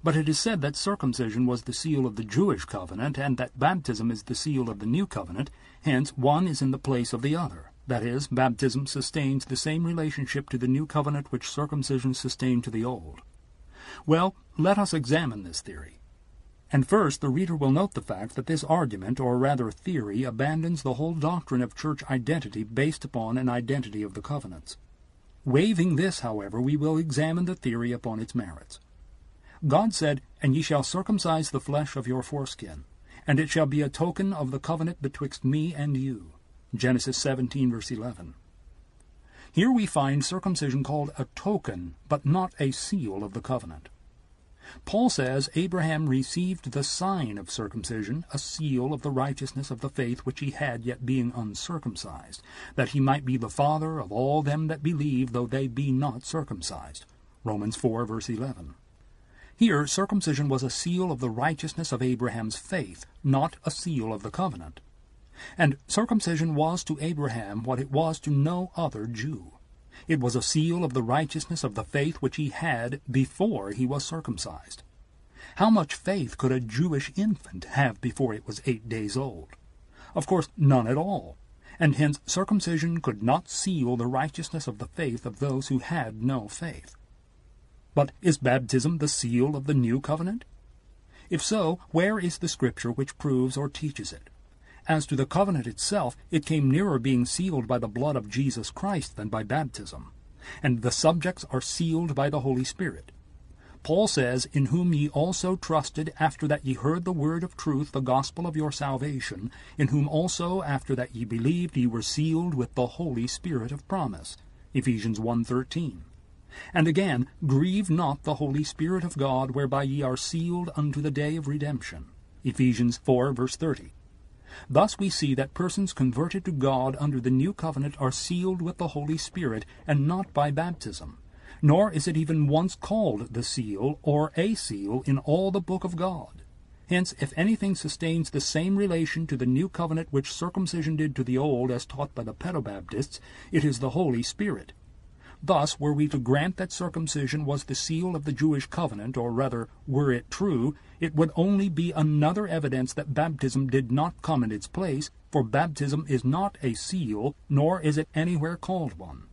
But it is said that circumcision was the seal of the Jewish covenant, and that baptism is the seal of the new covenant. Hence, one is in the place of the other. That is, baptism sustains the same relationship to the new covenant which circumcision sustained to the old. Well, let us examine this theory. And first, the reader will note the fact that this argument, or rather theory, abandons the whole doctrine of church identity based upon an identity of the covenants. Waiving this, however, we will examine the theory upon its merits. God said, "And ye shall circumcise the flesh of your foreskin, and it shall be a token of the covenant betwixt me and you." Genesis 17, verse 11. Here we find circumcision called a token, but not a seal of the covenant. Paul says Abraham received the sign of circumcision, a seal of the righteousness of the faith which he had, yet being uncircumcised, that he might be the father of all them that believe, though they be not circumcised. Romans 4, verse 11. Here, circumcision was a seal of the righteousness of Abraham's faith, not a seal of the covenant. And circumcision was to Abraham what it was to no other Jew. It was a seal of the righteousness of the faith which he had before he was circumcised. How much faith could a Jewish infant have before it was 8 days old? Of course, none at all, and hence circumcision could not seal the righteousness of the faith of those who had no faith. But is baptism the seal of the new covenant? If so, where is the Scripture which proves or teaches it? As to the covenant itself, it came nearer being sealed by the blood of Jesus Christ than by baptism, and the subjects are sealed by the Holy Spirit. Paul says, "In whom ye also trusted, after that ye heard the word of truth, the gospel of your salvation, in whom also, after that ye believed, ye were sealed with the Holy Spirit of promise." Ephesians 1:13. And again, "Grieve not the Holy Spirit of God, whereby ye are sealed unto the day of redemption." Ephesians 4, verse 30. Thus we see that persons converted to God under the new covenant are sealed with the Holy Spirit, and not by baptism. Nor is it even once called the seal, or a seal, in all the book of God. Hence, if anything sustains the same relation to the new covenant which circumcision did to the old, as taught by the Pedobaptists, it is the Holy Spirit. Thus, were we to grant that circumcision was the seal of the Jewish covenant, or rather, were it true, it would only be another evidence that baptism did not come in its place, for baptism is not a seal, nor is it anywhere called one.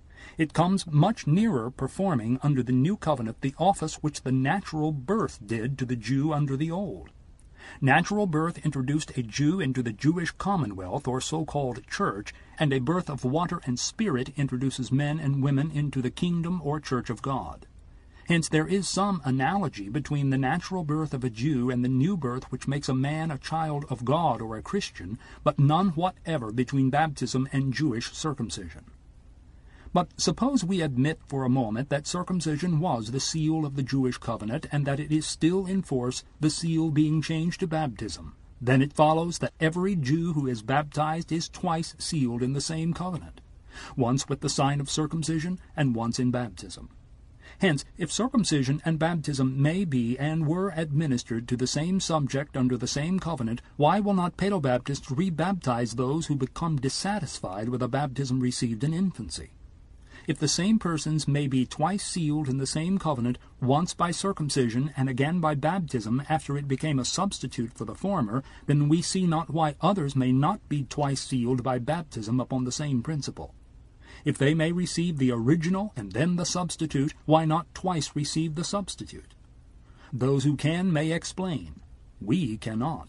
It comes much nearer performing under the new covenant the office which the natural birth did to the Jew under the old. Natural birth introduced a Jew into the Jewish commonwealth, or so-called church, and a birth of water and spirit introduces men and women into the kingdom or church of God. Hence there is some analogy between the natural birth of a Jew and the new birth which makes a man a child of God or a Christian, but none whatever between baptism and Jewish circumcision. But suppose we admit for a moment that circumcision was the seal of the Jewish covenant, and that it is still in force, the seal being changed to baptism. Then it follows that every Jew who is baptized is twice sealed in the same covenant, once with the sign of circumcision and once in baptism. Hence, if circumcision and baptism may be and were administered to the same subject under the same covenant, why will not Pedobaptists rebaptize those who become dissatisfied with a baptism received in infancy? If the same persons may be twice sealed in the same covenant, once by circumcision and again by baptism after it became a substitute for the former, then we see not why others may not be twice sealed by baptism upon the same principle. If they may receive the original and then the substitute, why not twice receive the substitute? Those who can may explain. We cannot.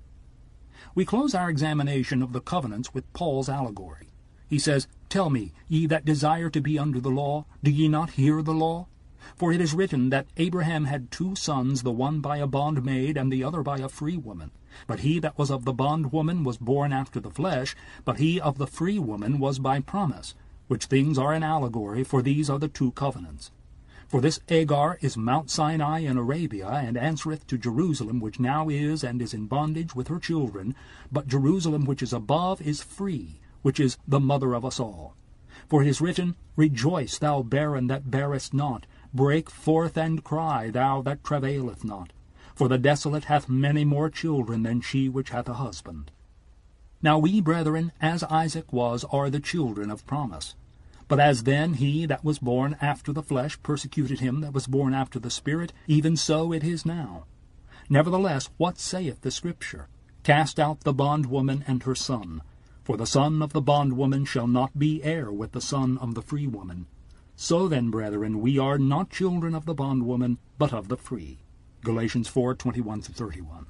We close our examination of the covenants with Paul's allegory. He says, "Tell me, ye that desire to be under the law, do ye not hear the law? For it is written that Abraham had 2 sons, the one by a bondmaid, and the other by a free woman. But he that was of the bondwoman was born after the flesh, but he of the free woman was by promise, which things are an allegory, for these are the 2 covenants. For this Agar is Mount Sinai in Arabia, and answereth to Jerusalem, which now is and is in bondage with her children, but Jerusalem which is above is free, which is the mother of us all. For it is written, Rejoice, thou barren that bearest not, break forth and cry, thou that travaileth not. For the desolate hath many more children than she which hath a husband. Now we, brethren, as Isaac was, are the children of promise. But as then he that was born after the flesh persecuted him that was born after the Spirit, even so it is now. Nevertheless, what saith the Scripture? Cast out the bondwoman and her son. For the son of the bondwoman shall not be heir with the son of the free woman. So then, brethren, we are not children of the bondwoman, but of the free. Galatians 4:21-31.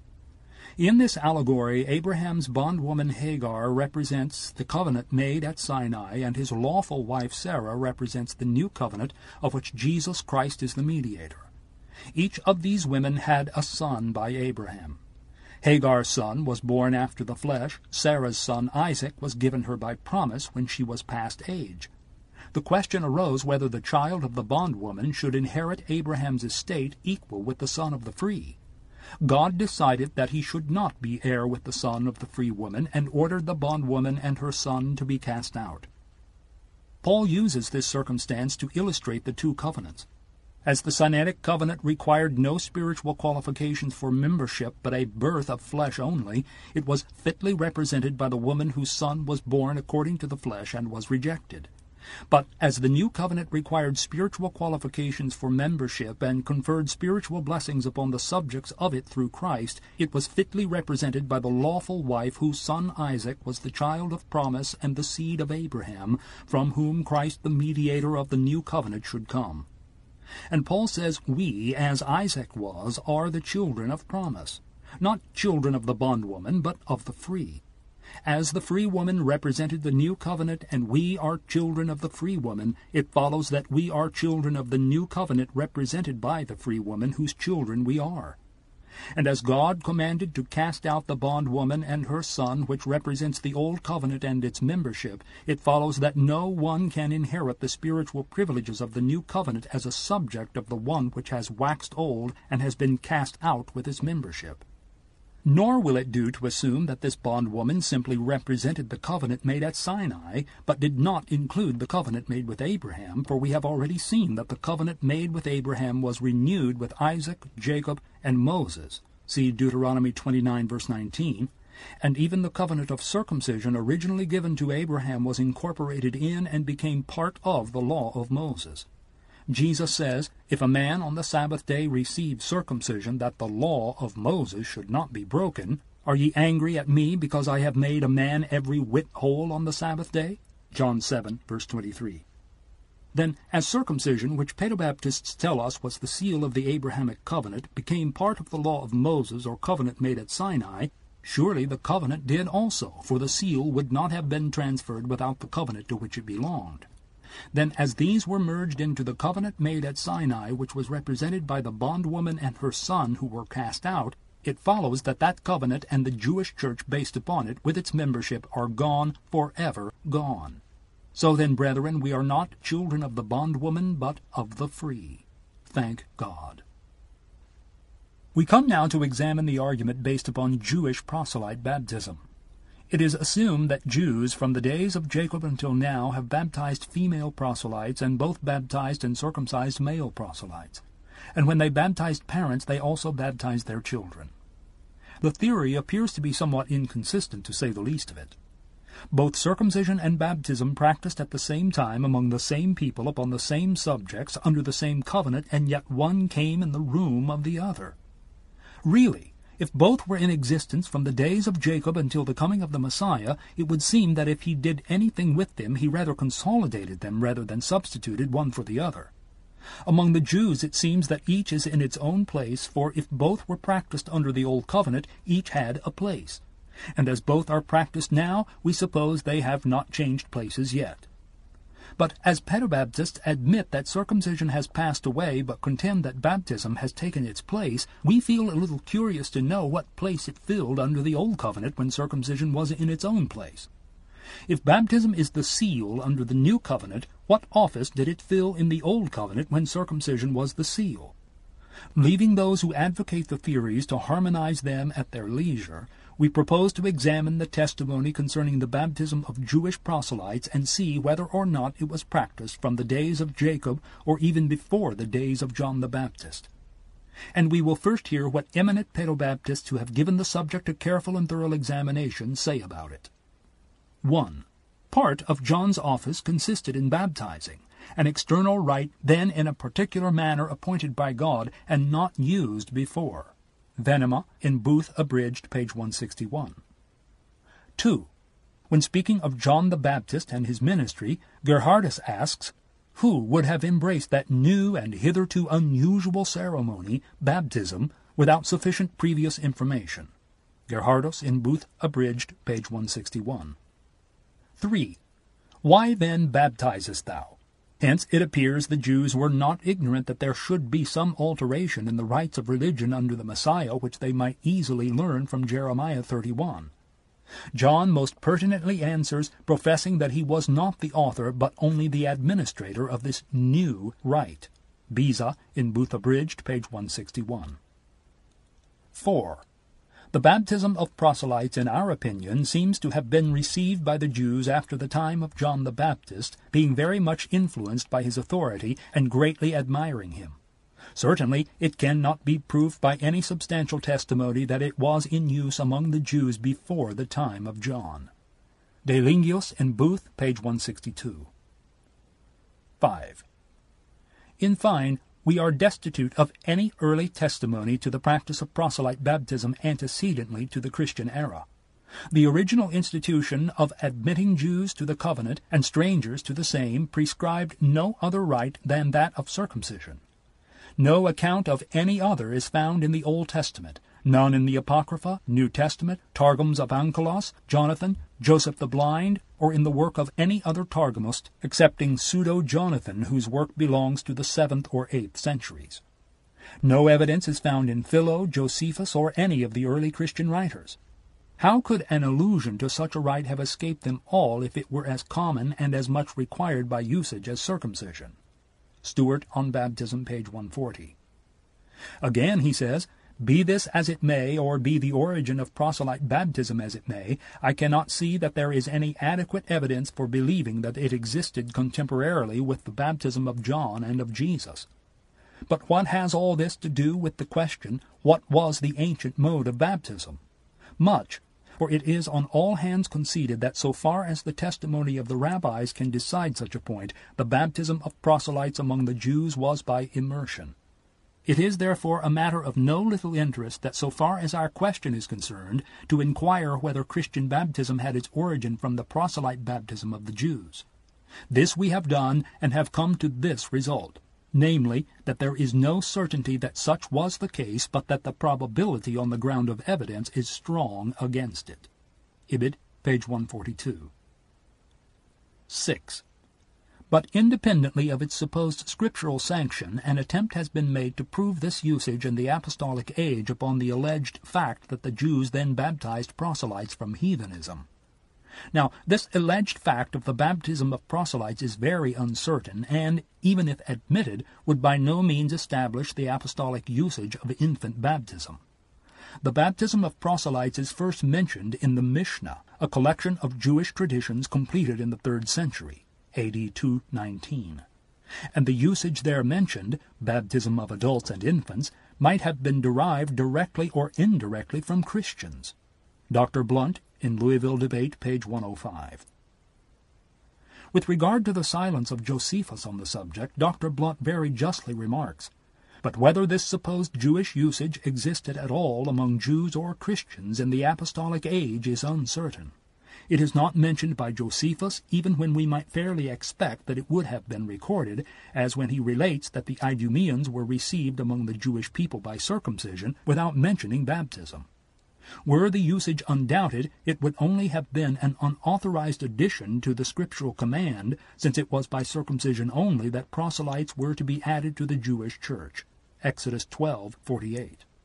In this allegory, Abraham's bondwoman Hagar represents the covenant made at Sinai, and his lawful wife Sarah represents the new covenant of which Jesus Christ is the mediator. Each of these women had a son by Abraham. Hagar's son was born after the flesh. Sarah's son Isaac was given her by promise when she was past age. The question arose whether the child of the bondwoman should inherit Abraham's estate equal with the son of the free. God decided that he should not be heir with the son of the free woman, and ordered the bondwoman and her son to be cast out. Paul uses this circumstance to illustrate the two covenants. As the Sinaitic covenant required no spiritual qualifications for membership but a birth of flesh only, it was fitly represented by the woman whose son was born according to the flesh and was rejected. But as the new covenant required spiritual qualifications for membership and conferred spiritual blessings upon the subjects of it through Christ, it was fitly represented by the lawful wife whose son Isaac was the child of promise and the seed of Abraham, from whom Christ the mediator of the new covenant should come. And Paul says we, as Isaac was, are the children of promise, not children of the bondwoman, but of the free. As the free woman represented the new covenant, and we are children of the free woman, it follows that we are children of the new covenant represented by the free woman, whose children we are. And as God commanded to cast out the bondwoman and her son, which represents the old covenant and its membership, it follows that no one can inherit the spiritual privileges of the new covenant as a subject of the one which has waxed old and has been cast out with its membership. Nor will it do to assume that this bondwoman simply represented the covenant made at Sinai, but did not include the covenant made with Abraham, for we have already seen that the covenant made with Abraham was renewed with Isaac, Jacob, and Moses. See Deuteronomy 29, verse 19. And even the covenant of circumcision originally given to Abraham was incorporated in and became part of the law of Moses. Jesus says, if a man on the Sabbath day receive circumcision, that the law of Moses should not be broken, are ye angry at me because I have made a man every whit whole on the Sabbath day? John 7, verse 23. Then, as circumcision, which Paedobaptists tell us was the seal of the Abrahamic covenant, became part of the law of Moses or covenant made at Sinai, surely the covenant did also, for the seal would not have been transferred without the covenant to which it belonged. Then as these were merged into the covenant made at Sinai, which was represented by the bondwoman and her son who were cast out, it follows that that covenant and the Jewish church based upon it with its membership are gone, forever gone. So then, brethren, we are not children of the bondwoman, but of the free. Thank God. We come now to examine the argument based upon Jewish proselyte baptism. It is assumed that Jews from the days of Jacob until now have baptized female proselytes and both baptized and circumcised male proselytes. And when they baptized parents, they also baptized their children. The theory appears to be somewhat inconsistent, to say the least of it. Both circumcision and baptism practiced at the same time among the same people upon the same subjects under the same covenant, and yet one came in the room of the other. Really, if both were in existence from the days of Jacob until the coming of the Messiah, it would seem that if he did anything with them, he rather consolidated them rather than substituted one for the other. Among the Jews it seems that each is in its own place, for if both were practiced under the Old Covenant, each had a place. And as both are practiced now, we suppose they have not changed places yet. But as Paedobaptists admit that circumcision has passed away but contend that baptism has taken its place, we feel a little curious to know what place it filled under the Old Covenant when circumcision was in its own place. If baptism is the seal under the New Covenant, what office did it fill in the Old Covenant when circumcision was the seal? Leaving those who advocate the theories to harmonize them at their leisure, we propose to examine the testimony concerning the baptism of Jewish proselytes and see whether or not it was practiced from the days of Jacob or even before the days of John the Baptist. And we will first hear what eminent Paedobaptists who have given the subject a careful and thorough examination say about it. 1. Part of John's office consisted in baptizing, an external rite then in a particular manner appointed by God and not used before. Venema in Booth Abridged, page 161. 2. When speaking of John the Baptist and his ministry, Gerhardus asks, who would have embraced that new and hitherto unusual ceremony, baptism, without sufficient previous information? Gerhardus in Booth Abridged, page 161. 3. Why then baptizest thou? Hence it appears the Jews were not ignorant that there should be some alteration in the rites of religion under the Messiah, which they might easily learn from Jeremiah 31. John most pertinently answers, professing that he was not the author, but only the administrator of this new rite. Beza in Booth Abridged, page 161. 4. The baptism of proselytes, in our opinion, seems to have been received by the Jews after the time of John the Baptist, being very much influenced by his authority and greatly admiring him. Certainly it cannot be proved by any substantial testimony that it was in use among the Jews before the time of John. De Lingius in Booth, page 162. 5. In fine, we are destitute of any early testimony to the practice of proselyte baptism antecedently to the Christian era. The original institution of admitting Jews to the covenant and strangers to the same prescribed no other rite than that of circumcision. No account of any other is found in the Old Testament, none in the Apocrypha, New Testament, Targums of Onkelos, Jonathan, Joseph the Blind, or in the work of any other Targumist, excepting Pseudo-Jonathan, whose work belongs to the 7th or 8th centuries. No evidence is found in Philo, Josephus, or any of the early Christian writers. How could an allusion to such a rite have escaped them all if it were as common and as much required by usage as circumcision? Stewart on Baptism, page 140. Again, he says, be this as it may, or be the origin of proselyte baptism as it may, I cannot see that there is any adequate evidence for believing that it existed contemporarily with the baptism of John and of Jesus. But what has all this to do with the question, what was the ancient mode of baptism? Much, for it is on all hands conceded that so far as the testimony of the rabbis can decide such a point, the baptism of proselytes among the Jews was by immersion. It is therefore a matter of no little interest that so far as our question is concerned, to inquire whether Christian baptism had its origin from the proselyte baptism of the Jews. This we have done, and have come to this result, namely, that there is no certainty that such was the case, but that the probability on the ground of evidence is strong against it. Ibid, page 142. 6. But independently of its supposed scriptural sanction, an attempt has been made to prove this usage in the apostolic age upon the alleged fact that the Jews then baptized proselytes from heathenism. Now, this alleged fact of the baptism of proselytes is very uncertain, and, even if admitted, would by no means establish the apostolic usage of infant baptism. The baptism of proselytes is first mentioned in the Mishnah, a collection of Jewish traditions completed in the 3rd century, A.D. 219. And the usage there mentioned, baptism of adults and infants, might have been derived directly or indirectly from Christians. Dr. Blunt, in Louisville Debate, page 105. With regard to the silence of Josephus on the subject, Dr. Blunt very justly remarks, but whether this supposed Jewish usage existed at all among Jews or Christians in the apostolic age is uncertain. It is not mentioned by Josephus, even when we might fairly expect that it would have been recorded, as when he relates that the Idumeans were received among the Jewish people by circumcision, without mentioning baptism. Were the usage undoubted, it would only have been an unauthorized addition to the scriptural command, since it was by circumcision only that proselytes were to be added to the Jewish church. Exodus 12:48.